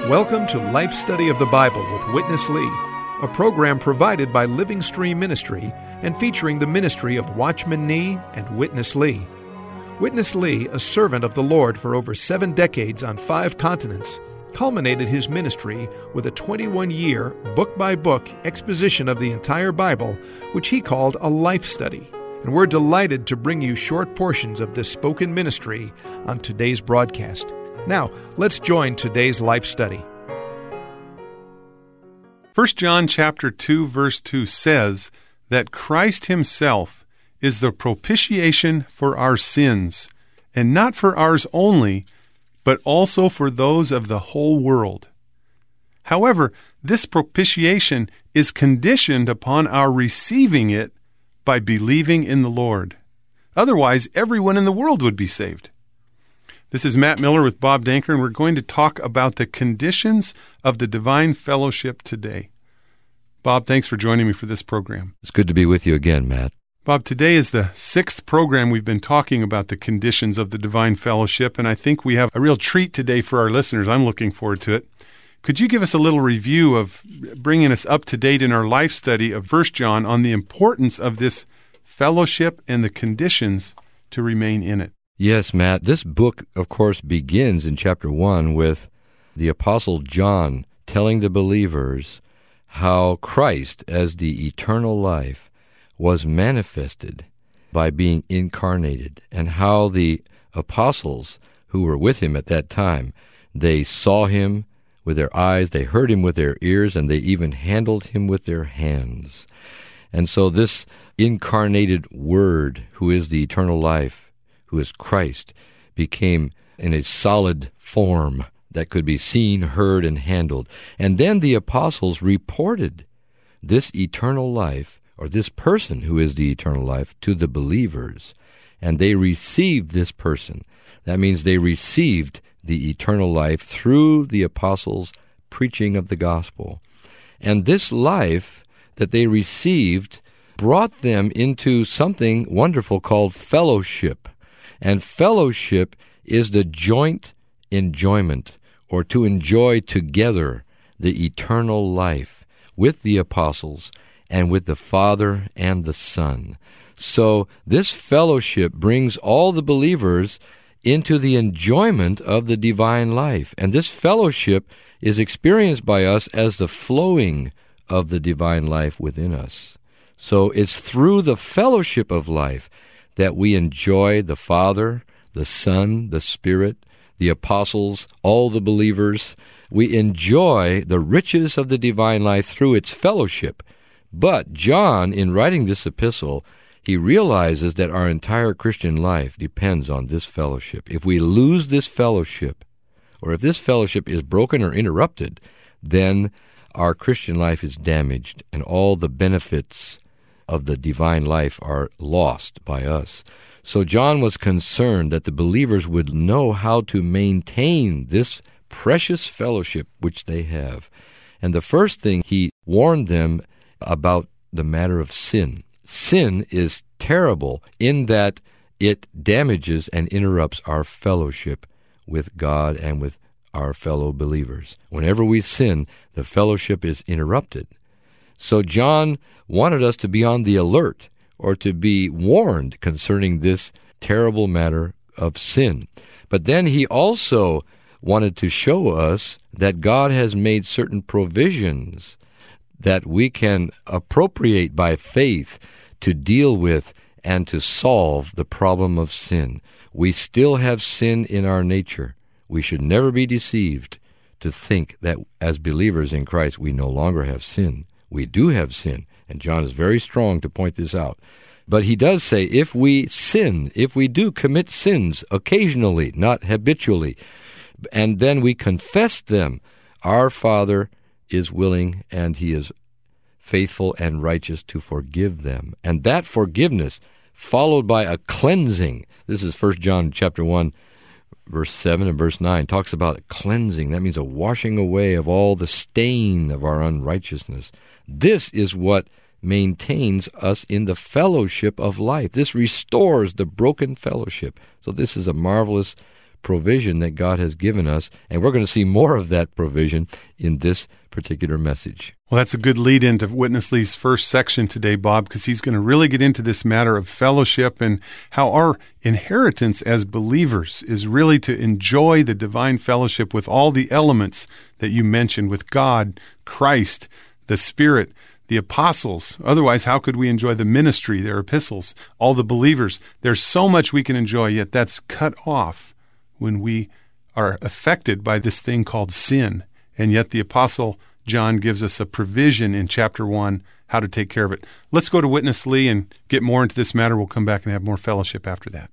Welcome to Life Study of the Bible with Witness Lee, a program provided by Living Stream Ministry and featuring the ministry of Watchman Nee and Witness Lee. Witness Lee, a servant of the Lord for over 7 decades on 5 continents, culminated his ministry with a 21-year, book-by-book exposition of the entire Bible, which he called a life study. And we're delighted to bring you short portions of this spoken ministry on today's broadcast. Now, let's join today's life study. 1 John chapter 2, verse 2 says that Christ himself is the propitiation for our sins, and not for ours only, but also for those of the whole world. However, this propitiation is conditioned upon our receiving it by believing in the Lord. Otherwise, everyone in the world would be saved. This is Matt Miller with Bob Danker, and we're going to talk about the conditions of the divine fellowship today. Bob, thanks for joining me for this program. It's good to be with you again, Matt. Bob, today is the 6th program we've been talking about the conditions of the divine fellowship, and I think we have a real treat today for our listeners. I'm looking forward to it. Could you give us a little review of bringing us up to date in our life study of 1 John on the importance of this fellowship and the conditions to remain in it? Yes, Matt. This book, of course, begins in chapter 1 with the Apostle John telling the believers how Christ, as the eternal life, was manifested by being incarnated, and how the apostles who were with him at that time, they saw him with their eyes, they heard him with their ears, and they even handled him with their hands. And so this incarnated Word, who is the eternal life, who is Christ, became in a solid form that could be seen, heard, and handled. And then the apostles reported this eternal life, or this person who is the eternal life, to the believers. And they received this person. That means they received the eternal life through the apostles' preaching of the gospel. And this life that they received brought them into something wonderful called fellowship. And fellowship is the joint enjoyment, or to enjoy together the eternal life with the apostles and with the Father and the Son. So this fellowship brings all the believers into the enjoyment of the divine life. And this fellowship is experienced by us as the flowing of the divine life within us. So it's through the fellowship of life that we enjoy the Father, the Son, the Spirit, the apostles, all the believers. We enjoy the riches of the divine life through its fellowship. But John, in writing this epistle, he realizes that our entire Christian life depends on this fellowship. If we lose this fellowship, or if this fellowship is broken or interrupted, then our Christian life is damaged, and all the benefits of the divine life are lost by us. So John was concerned that the believers would know how to maintain this precious fellowship which they have. And the first thing he warned them about the matter of sin. Sin is terrible in that it damages and interrupts our fellowship with God and with our fellow believers. Whenever we sin, the fellowship is interrupted. So John wanted us to be on the alert, or to be warned concerning this terrible matter of sin. But then he also wanted to show us that God has made certain provisions that we can appropriate by faith to deal with and to solve the problem of sin. We still have sin in our nature. We should never be deceived to think that as believers in Christ we no longer have sin. We do have sin, and John is very strong to point this out. But he does say if we sin, if we do commit sins occasionally, not habitually, and then we confess them, our Father is willing and he is faithful and righteous to forgive them. And that forgiveness, followed by a cleansing, this is 1 John chapter 1, verse 7 and verse 9, talks about cleansing. That means a washing away of all the stain of our unrighteousness. This is what maintains us in the fellowship of life. This restores the broken fellowship. So this is a marvelous provision that God has given us, and we're going to see more of that provision in this particular message. Well, that's a good lead into Witness Lee's first section today, Bob, because he's going to really get into this matter of fellowship and how our inheritance as believers is really to enjoy the divine fellowship with all the elements that you mentioned, with God, Christ, the Spirit, the apostles. Otherwise, how could we enjoy the ministry, their epistles, all the believers? There's so much we can enjoy, yet that's cut off when we are affected by this thing called sin. And yet the Apostle John gives us a provision in chapter 1 how to take care of it. Let's go to Witness Lee and get more into this matter. We'll come back and have more fellowship after that.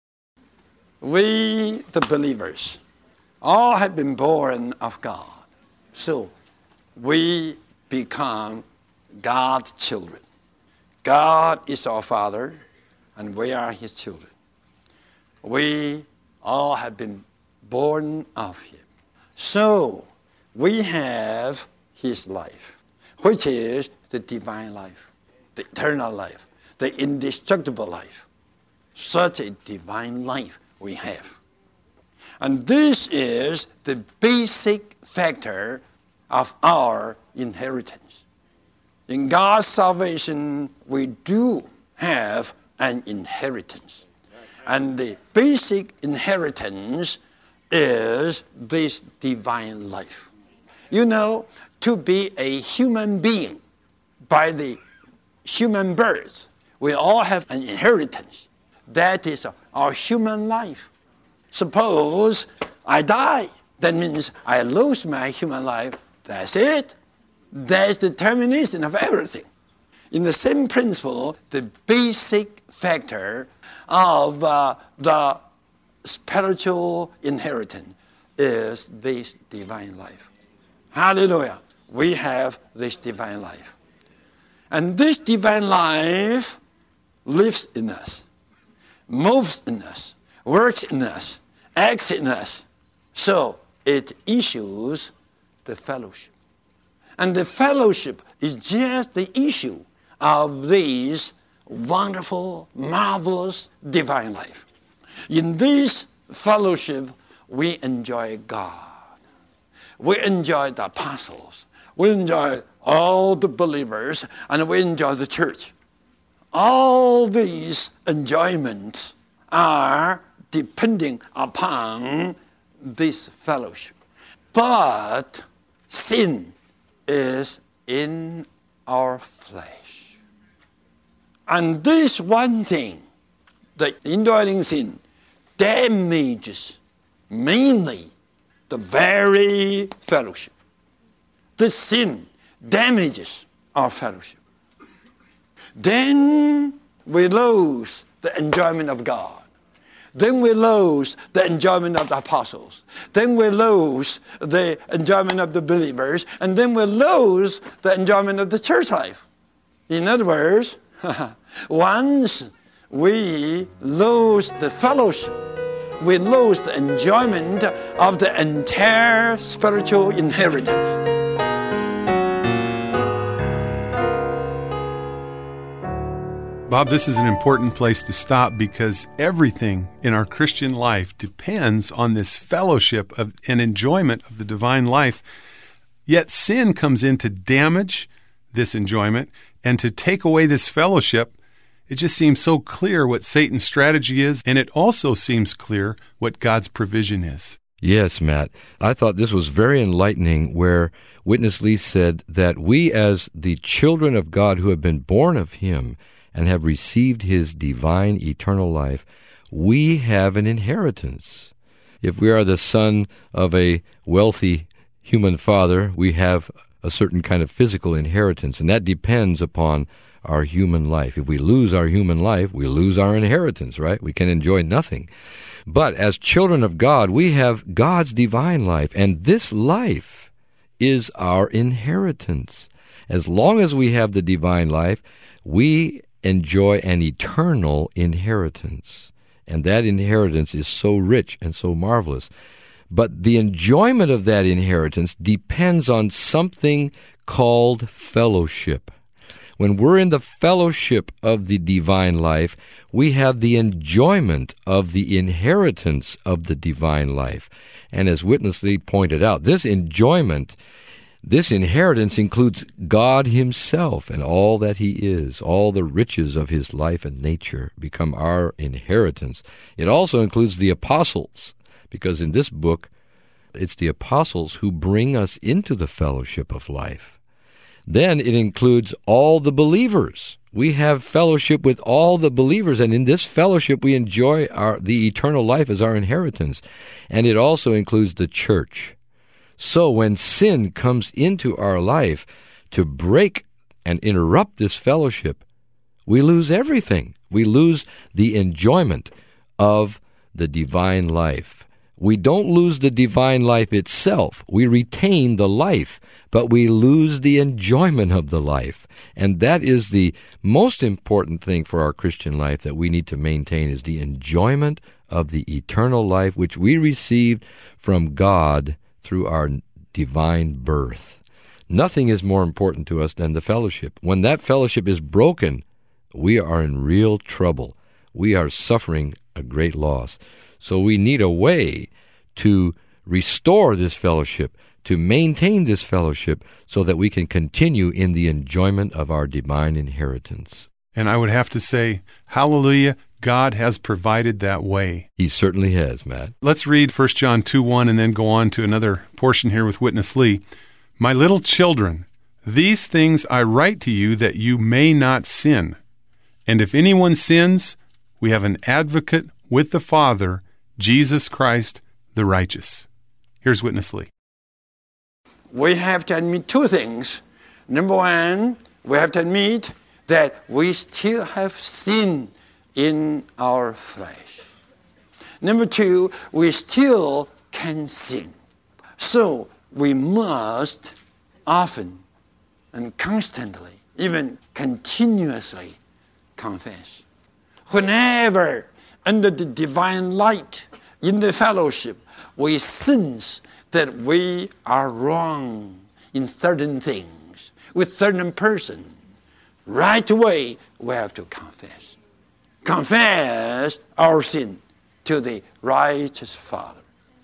We, the believers, all have been born of God. So we become God's children. God is our Father, and we are His children. We all have been born of Him. So we have His life, which is the divine life, the eternal life, the indestructible life. Such a divine life we have. And this is the basic factor of our inheritance. In God's salvation, we do have an inheritance. And the basic inheritance is this divine life. You know, to be a human being by the human birth, we all have an inheritance. That is our human life. Suppose I die, that means I lose my human life. That's it. That's the termination of everything. In the same principle, the basic factor of the spiritual inheritance is this divine life. Hallelujah. We have this divine life. And this divine life lives in us, moves in us, works in us, acts in us. So it issues the fellowship. And the fellowship is just the issue of this wonderful, marvelous divine life. In this fellowship, we enjoy God. We enjoy the apostles. We enjoy all the believers, and we enjoy the church. All these enjoyments are depending upon this fellowship. But sin is in our flesh. And this one thing, the indwelling sin, damages mainly the very fellowship. This sin damages our fellowship. Then we lose the enjoyment of God. Then we lose the enjoyment of the apostles. Then we lose the enjoyment of the believers. And then we lose the enjoyment of the church life. In other words, once we lose the fellowship, we lose the enjoyment of the entire spiritual inheritance. Bob, this is an important place to stop because everything in our Christian life depends on this fellowship of and enjoyment of the divine life. Yet sin comes in to damage this enjoyment and to take away this fellowship. It just seems so clear what Satan's strategy is, and it also seems clear what God's provision is. Yes, Matt. I thought this was very enlightening where Witness Lee said that we as the children of God who have been born of Him and have received His divine eternal life, we have an inheritance. If we are the son of a wealthy human father, we have a certain kind of physical inheritance, and that depends upon our human life. If we lose our human life, we lose our inheritance, right? We can enjoy nothing. But as children of God, we have God's divine life, and this life is our inheritance. As long as we have the divine life, we enjoy an eternal inheritance. And that inheritance is so rich and so marvelous. But the enjoyment of that inheritance depends on something called fellowship. When we're in the fellowship of the divine life, we have the enjoyment of the inheritance of the divine life. And as Witness Lee pointed out, this enjoyment, this inheritance includes God himself and all that he is. All the riches of his life and nature become our inheritance. It also includes the apostles, because in this book, it's the apostles who bring us into the fellowship of life. Then it includes all the believers. We have fellowship with all the believers, and in this fellowship we enjoy the eternal life as our inheritance. And it also includes the church. So when sin comes into our life to break and interrupt this fellowship, we lose everything. We lose the enjoyment of the divine life. We don't lose the divine life itself. We retain the life, but we lose the enjoyment of the life. And that is the most important thing for our Christian life that we need to maintain, is the enjoyment of the eternal life which we received from God through our divine birth. Nothing is more important to us than the fellowship. When that fellowship is broken, we are in real trouble. We are suffering a great loss. So we need a way to restore this fellowship, to maintain this fellowship, so that we can continue in the enjoyment of our divine inheritance. And I would have to say, hallelujah, God has provided that way. He certainly has, Matt. Let's read 1 John 2:1 and then go on to another portion here with Witness Lee. My little children, these things I write to you that you may not sin. And if anyone sins, we have an advocate with the Father, Jesus Christ, the righteous. Here's Witness Lee. We have to admit two things. Number one, we have to admit that we still have sin in our flesh. Number two, we still can sin. So we must often and constantly, even continuously, confess. Whenever under the divine light, in the fellowship, we sense that we are wrong in certain things, with certain person, right away we have to confess. Confess our sin to the righteous Father.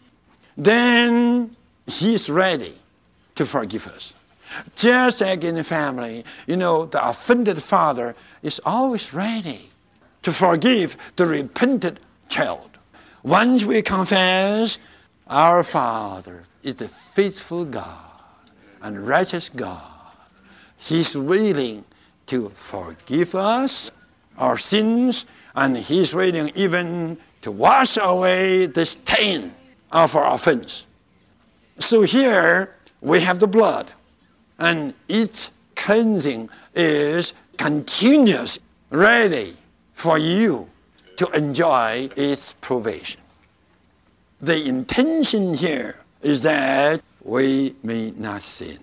Then He's ready to forgive us. Just like in the family, the offended father is always ready to forgive the repentant child. Once we confess, our Father is the faithful God and righteous God. He's willing to forgive us our sins, and He's willing even to wash away the stain of our offense. So here we have the blood, and its cleansing is continuous, ready for you to enjoy its provision. The intention here is that we may not sin.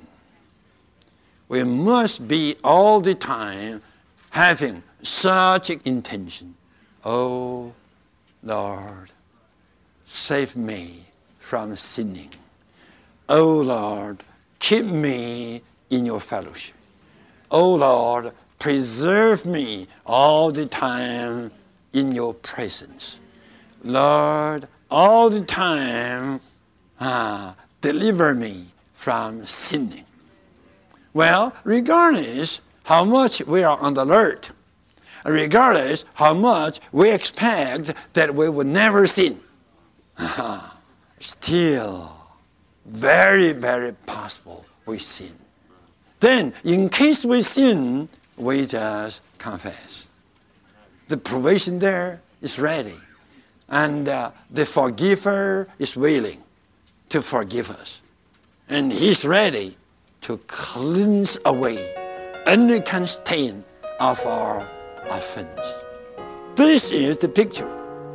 We must be all the time having such an intention. Oh, Lord, save me from sinning. Oh, Lord, keep me in your fellowship. Oh, Lord, preserve me all the time in your presence. Lord, all the time, deliver me from sinning. Well, regardless how much we are on the alert, regardless how much we expect that we would never sin, still, very, very possible we sin. Then, in case we sin, we just confess. The provision there is ready, and the forgiver is willing to forgive us. And He's ready to cleanse away any kind of stain of our offense. This is the picture.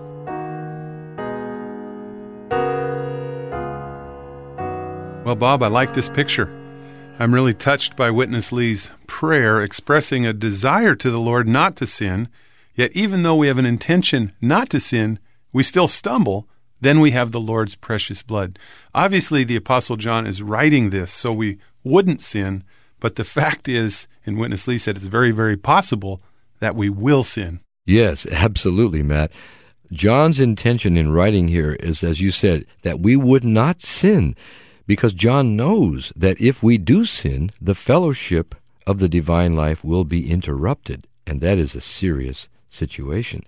Well, Bob, I like this picture. I'm really touched by Witness Lee's prayer expressing a desire to the Lord not to sin, yet even though we have an intention not to sin, we still stumble. Then we have the Lord's precious blood. Obviously, the Apostle John is writing this so we wouldn't sin, But the fact is, and Witness Lee said it's very, very possible that we will sin. Yes, absolutely, Matt. John's intention in writing here is, as you said, that we would not sin, because John knows that if we do sin, the fellowship of the divine life will be interrupted, and that is a serious situation.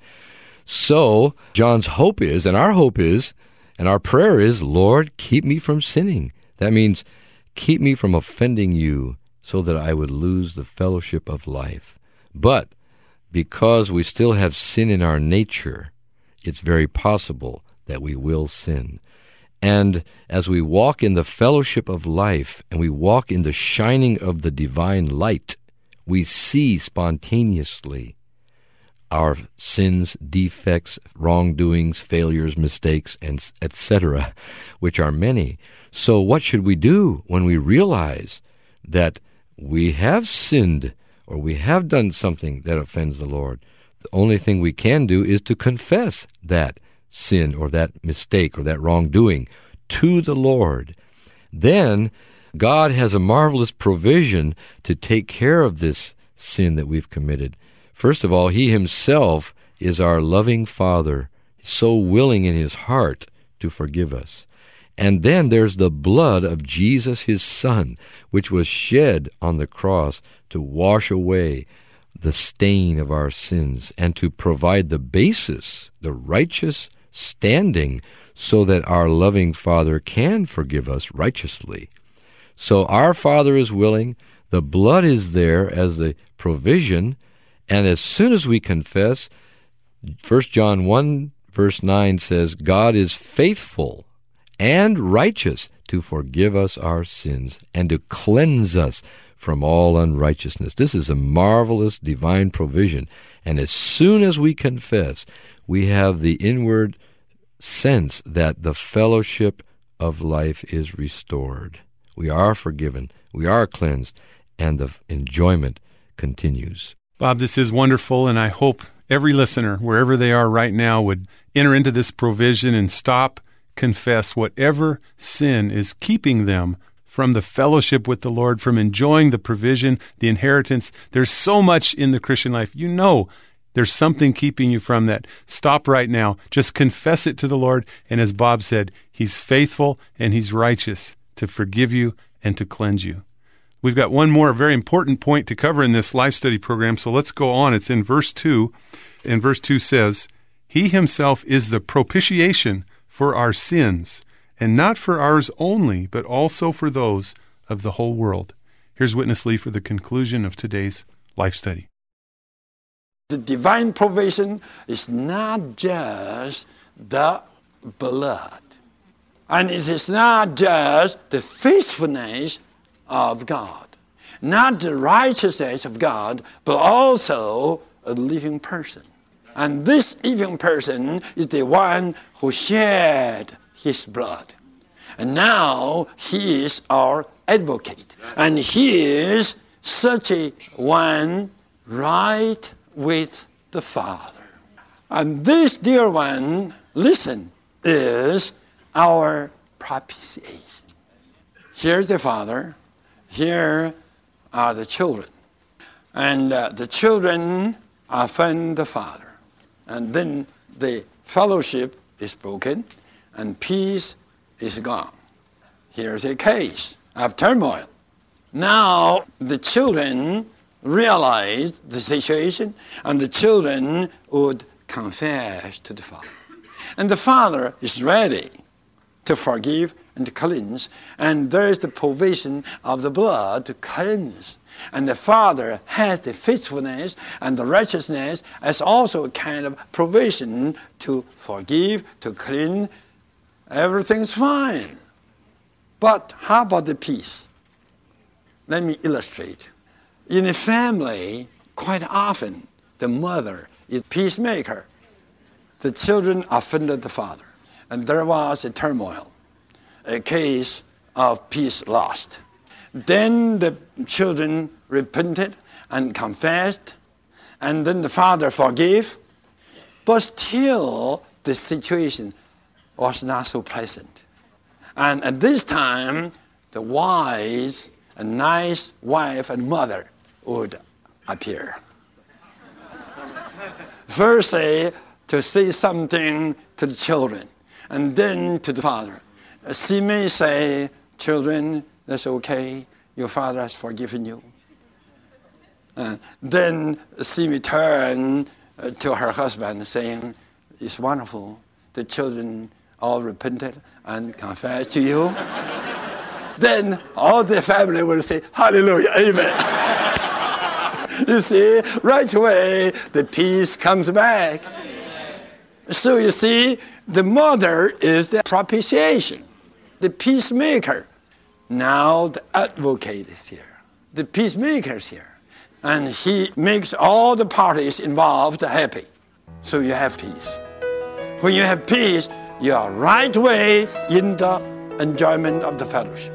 So John's hope is, and our hope is, and our prayer is, Lord, keep me from sinning. That means keep me from offending you so that I would lose the fellowship of life. But because we still have sin in our nature, it's very possible that we will sin. And as we walk in the fellowship of life and we walk in the shining of the divine light, we see spontaneously our sins, defects, wrongdoings, failures, mistakes, and etc., which are many. So what should we do when we realize that we have sinned or we have done something that offends the Lord? The only thing we can do is to confess that sin or that mistake or that wrongdoing to the Lord. Then God has a marvelous provision to take care of this sin that we've committed. First of all, He Himself is our loving Father, so willing in His heart to forgive us. And then there's the blood of Jesus, His Son, which was shed on the cross to wash away the stain of our sins and to provide the basis, the righteous standing, so that our loving Father can forgive us righteously. So our Father is willing, the blood is there as the provision, and as soon as we confess, 1 John 1 verse 9 says, God is faithful and righteous to forgive us our sins and to cleanse us from all unrighteousness. This is a marvelous divine provision. And as soon as we confess, we have the inward sense that the fellowship of life is restored. We are forgiven, we are cleansed, and the enjoyment continues. Bob, this is wonderful, and I hope every listener, wherever they are right now, would enter into this provision and stop, confess whatever sin is keeping them from the fellowship with the Lord, from enjoying the provision, the inheritance. There's so much in the Christian life. You know there's something keeping you from that. Stop right now. Just confess it to the Lord. And as Bob said, He's faithful and He's righteous to forgive you and to cleanse you. We've got one more very important point to cover in this life study program, so let's go on. It's in verse 2. And verse 2 says, He Himself is the propitiation for our sins, and not for ours only, but also for those of the whole world. Here's Witness Lee for the conclusion of today's life study. The divine provision is not just the blood, and it is not just the faithfulness of God, not the righteousness of God, but also a living person. And this living person is the one who shed His blood. And now He is our advocate. And He is such a one right with the Father. And this, dear one, listen, is our propitiation. Here's the Father. Here are the children. And the children offend the Father. And then the fellowship is broken and peace is gone. Here's a case of turmoil. Now the children realize the situation, and the children would confess to the Father. And the Father is ready to forgive and to cleanse, and there is the provision of the blood to cleanse. And the Father has the faithfulness and the righteousness as also a kind of provision to forgive, to clean. Everything's fine. But how about the peace? Let me illustrate. In a family, quite often, the mother is peacemaker. The children offended the father. And there was a turmoil, a case of peace lost. Then the children repented and confessed, and then the father forgave, but still the situation was not so pleasant. And at this time, the wise a nice wife and mother would appear. Firstly, to say something to the children, and then to the father. She may say, children, that's okay. Your father has forgiven you. Then she may turn to her husband saying, it's wonderful. The children all repented and confessed to you. Then all the family will say, hallelujah, amen. You see, right away, the peace comes back. So you see, the mother is the propitiation, the peacemaker. Now the advocate is here. The peacemaker is here. And he makes all the parties involved happy. So you have peace. When you have peace, you are right way in the enjoyment of the fellowship.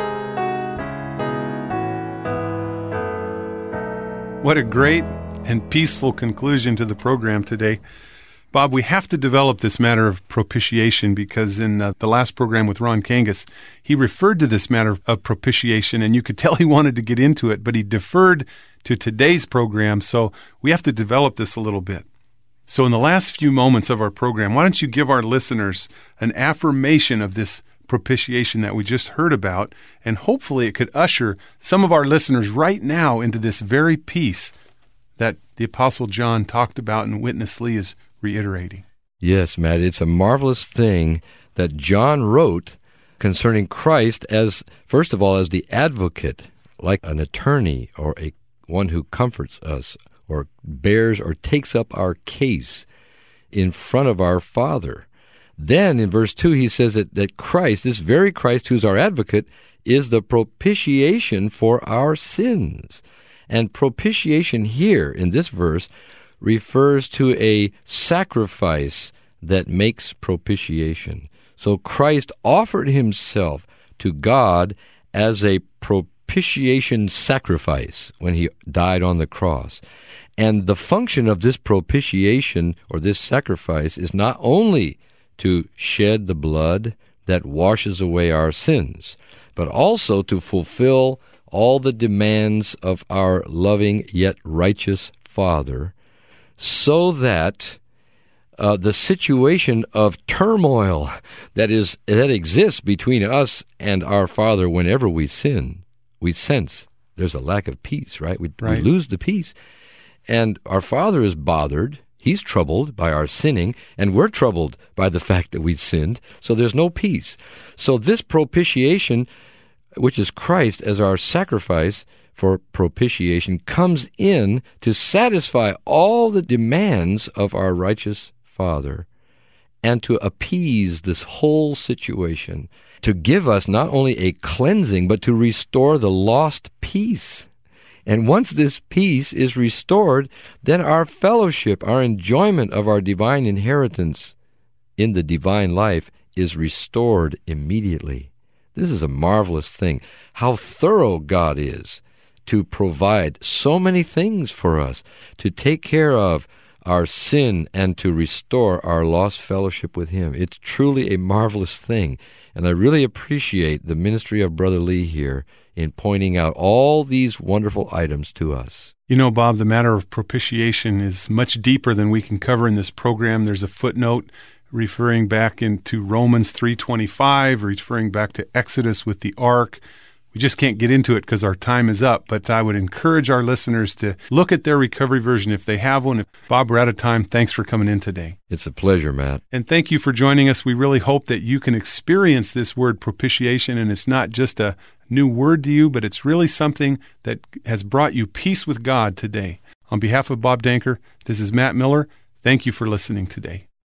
What a great and peaceful conclusion to the program today. Bob, we have to develop this matter of propitiation because in the last program with Ron Kangas, he referred to this matter of propitiation, and you could tell he wanted to get into it, but he deferred to today's program, so we have to develop this a little bit. So in the last few moments of our program, why don't you give our listeners an affirmation of this propitiation that we just heard about, and hopefully it could usher some of our listeners right now into this very peace that the Apostle John talked about and Witness Lee is reiterating. Yes, Matt, it's a marvelous thing that John wrote concerning Christ as, first of all, as the advocate, like an attorney or one who comforts us or bears or takes up our case in front of our Father. Then in verse 2 he says that Christ, this very Christ who's our advocate, is the propitiation for our sins. And propitiation here in this verse refers to a sacrifice that makes propitiation. So Christ offered himself to God as a propitiation sacrifice when he died on the cross. And the function of this propitiation or this sacrifice is not only to shed the blood that washes away our sins, but also to fulfill all the demands of our loving yet righteous Father, so that the situation of turmoil that exists between us and our Father whenever we sin, we sense there's a lack of peace, right? We lose the peace. And our Father is bothered. He's troubled by our sinning, and we're troubled by the fact that we sinned, so there's no peace. So this propitiation, which is Christ as our sacrifice for propitiation, comes in to satisfy all the demands of our righteous Father and to appease this whole situation, to give us not only a cleansing, but to restore the lost peace. And once this peace is restored, then our fellowship, our enjoyment of our divine inheritance in the divine life is restored immediately. This is a marvelous thing. How thorough God is to provide so many things for us, to take care of our sin and to restore our lost fellowship with Him. It's truly a marvelous thing. And I really appreciate the ministry of Brother Lee here in pointing out all these wonderful items to us. You know, Bob, the matter of propitiation is much deeper than we can cover in this program. There's a footnote referring back into Romans 3:25, referring back to Exodus with the ark. We just can't get into it because our time is up, but I would encourage our listeners to look at their recovery version if they have one. Bob, we're out of time. Thanks for coming in today. It's a pleasure, Matt. And thank you for joining us. We really hope that you can experience this word propitiation, and it's not just a new word to you, but it's really something that has brought you peace with God today. On behalf of Bob Danker, this is Matt Miller. Thank you for listening today.